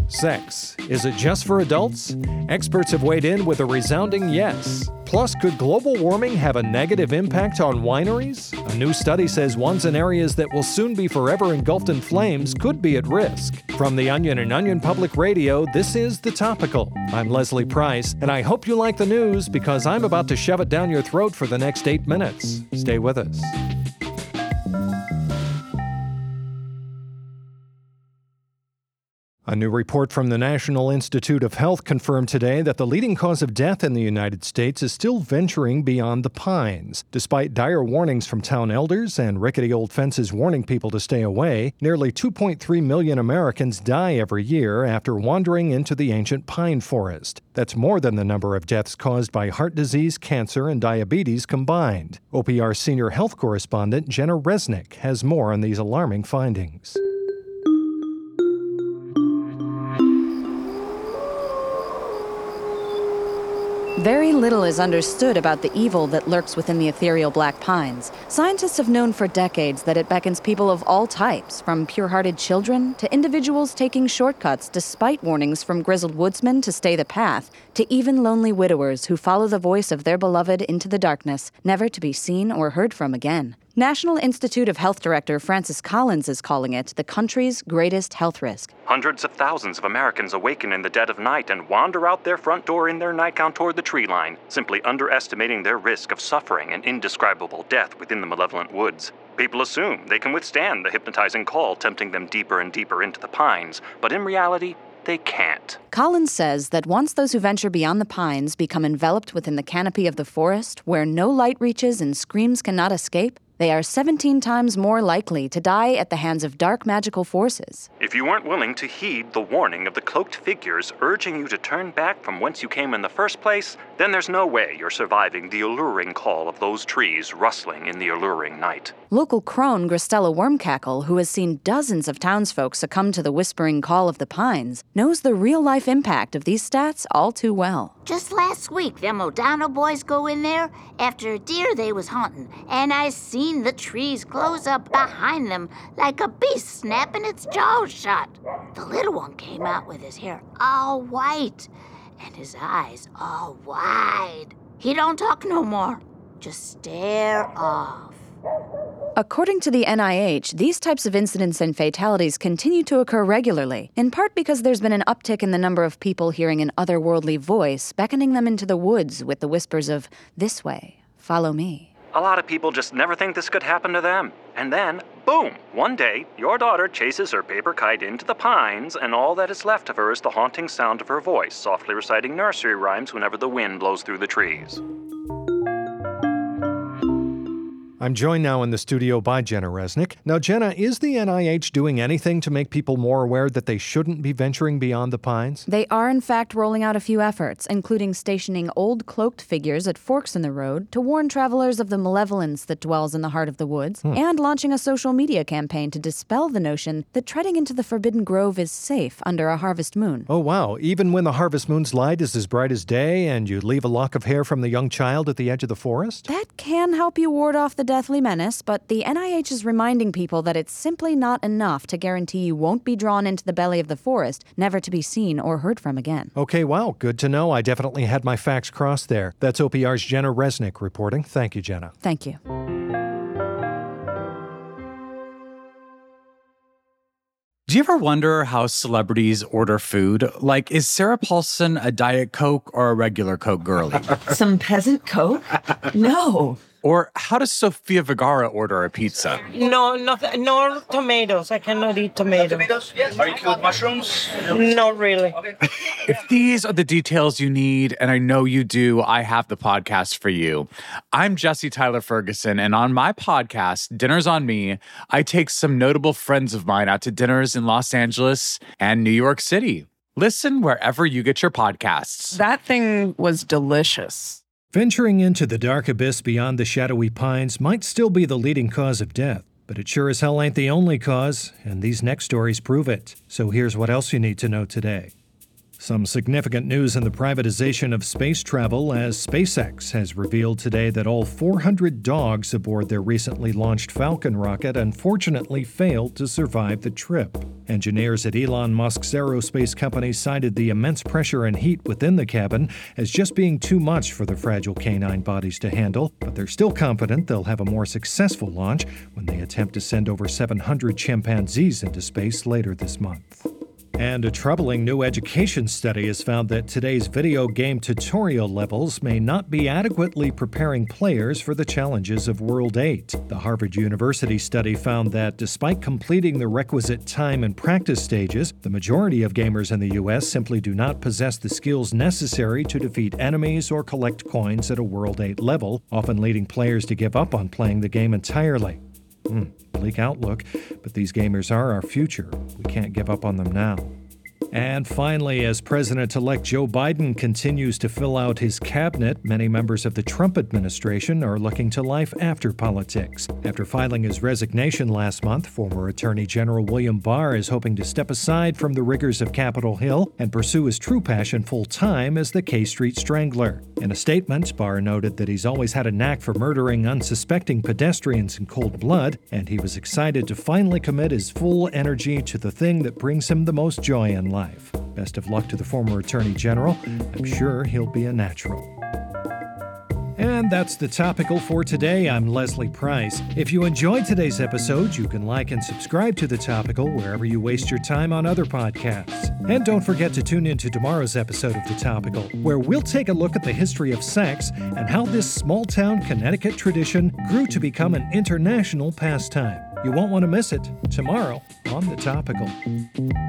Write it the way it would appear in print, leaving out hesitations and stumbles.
Sex. Is it just for adults? Experts have weighed in with a resounding yes. Plus, could global warming have a negative impact on wineries? A new study says ones in areas that will soon be forever engulfed in flames could be at risk. From The Onion and Onion Public Radio, this is The Topical. I'm Leslie Price, and I hope you like the news because I'm about to shove it down your throat for the next 8 minutes. Stay with us. A new report from the National Institute of Health confirmed today that the leading cause of death in the United States is still venturing beyond the pines. Despite dire warnings from town elders and rickety old fences warning people to stay away, nearly 2.3 million Americans die every year after wandering into the ancient pine forest. That's more than the number of deaths caused by heart disease, cancer, and diabetes combined. OPR senior health correspondent Jenna Resnick has more on these alarming findings. Very little is understood about the evil that lurks within the ethereal black pines. Scientists have known for decades that it beckons people of all types, from pure-hearted children to individuals taking shortcuts despite warnings from grizzled woodsmen to stay the path, to even lonely widowers who follow the voice of their beloved into the darkness, never to be seen or heard from again. National Institute of Health Director Francis Collins is calling it the country's greatest health risk. Hundreds of thousands of Americans awaken in the dead of night and wander out their front door in their nightgown toward the tree line, simply underestimating their risk of suffering an indescribable death within the malevolent woods. People assume they can withstand the hypnotizing call tempting them deeper and deeper into the pines, but in reality, they can't. Collins says that once those who venture beyond the pines become enveloped within the canopy of the forest, where no light reaches and screams cannot escape, they are 17 times more likely to die at the hands of dark magical forces. If you weren't willing to heed the warning of the cloaked figures urging you to turn back from whence you came in the first place, then there's no way you're surviving the alluring call of those trees rustling in the alluring night. Local crone Gristella Wormcackle, who has seen dozens of townsfolk succumb to the whispering call of the pines, knows the real-life impact of these stats all too well. Just last week, them O'Donnell boys go in there after a deer they was hunting, and I seen the trees close up behind them like a beast snapping its jaws shut. The little one came out with his hair all white and his eyes all wide. He don't talk no more, just stare off. According to the NIH, these types of incidents and fatalities continue to occur regularly, in part because there's been an uptick in the number of people hearing an otherworldly voice beckoning them into the woods with the whispers of, "This way, follow me." A lot of people just never think this could happen to them. And then, boom, one day, your daughter chases her paper kite into the pines, and all that is left of her is the haunting sound of her voice, softly reciting nursery rhymes whenever the wind blows through the trees. I'm joined now in the studio by Jenna Resnick. Now, Jenna, is the NIH doing anything to make people more aware that they shouldn't be venturing beyond the pines? They are, in fact, rolling out a few efforts, including stationing old cloaked figures at forks in the road to warn travelers of the malevolence that dwells in the heart of the woods, and launching a social media campaign to dispel the notion that treading into the Forbidden Grove is safe under a harvest moon. Oh, wow. Even when the harvest moon's light is as bright as day and you leave a lock of hair from the young child at the edge of the forest? That can help you ward off the deathly menace, but the NIH is reminding people that it's simply not enough to guarantee you won't be drawn into the belly of the forest, never to be seen or heard from again. Okay, wow, good to know. I definitely had my facts crossed there. That's OPR's Jenna Resnick reporting. Thank you, Jenna. Thank you. Do you ever wonder how celebrities order food? Like, is Sarah Paulson a Diet Coke or a regular Coke girlie? Some peasant Coke? No. Or how does Sofia Vergara order a pizza? No tomatoes. I cannot eat tomatoes. Yes. Are you cool with mushrooms? Not really. If these are the details you need, and I know you do, I have the podcast for you. I'm Jesse Tyler Ferguson, and on my podcast, Dinners on Me, I take some notable friends of mine out to dinners in Los Angeles and New York City. Listen wherever you get your podcasts. That thing was delicious. Venturing into the dark abyss beyond the shadowy pines might still be the leading cause of death, but it sure as hell ain't the only cause, and these next stories prove it. So here's what else you need to know today. Some significant news in the privatization of space travel as SpaceX has revealed today that all 400 dogs aboard their recently launched Falcon rocket unfortunately failed to survive the trip. Engineers at Elon Musk's aerospace company cited the immense pressure and heat within the cabin as just being too much for the fragile canine bodies to handle, but they're still confident they'll have a more successful launch when they attempt to send over 700 chimpanzees into space later this month. And a troubling new education study has found that today's video game tutorial levels may not be adequately preparing players for the challenges of World 8. The Harvard University study found that despite completing the requisite time and practice stages, the majority of gamers in the U.S. simply do not possess the skills necessary to defeat enemies or collect coins at a World 8 level, often leading players to give up on playing the game entirely. Bleak outlook, but these gamers are our future. We can't give up on them now. And finally, as President-elect Joe Biden continues to fill out his cabinet, many members of the Trump administration are looking to life after politics. After filing his resignation last month, former Attorney General William Barr is hoping to step aside from the rigors of Capitol Hill and pursue his true passion full-time as the K Street Strangler. In a statement, Barr noted that he's always had a knack for murdering unsuspecting pedestrians in cold blood, and he was excited to finally commit his full energy to the thing that brings him the most joy in life. Best of luck to the former Attorney General. I'm sure he'll be a natural. And that's the Topical for today. I'm Leslie Price. If you enjoyed today's episode, you can like and subscribe to The Topical wherever you waste your time on other podcasts. And don't forget to tune in to tomorrow's episode of The Topical, where we'll take a look at the history of sex and how this small-town Connecticut tradition grew to become an international pastime. You won't want to miss it tomorrow on The Topical.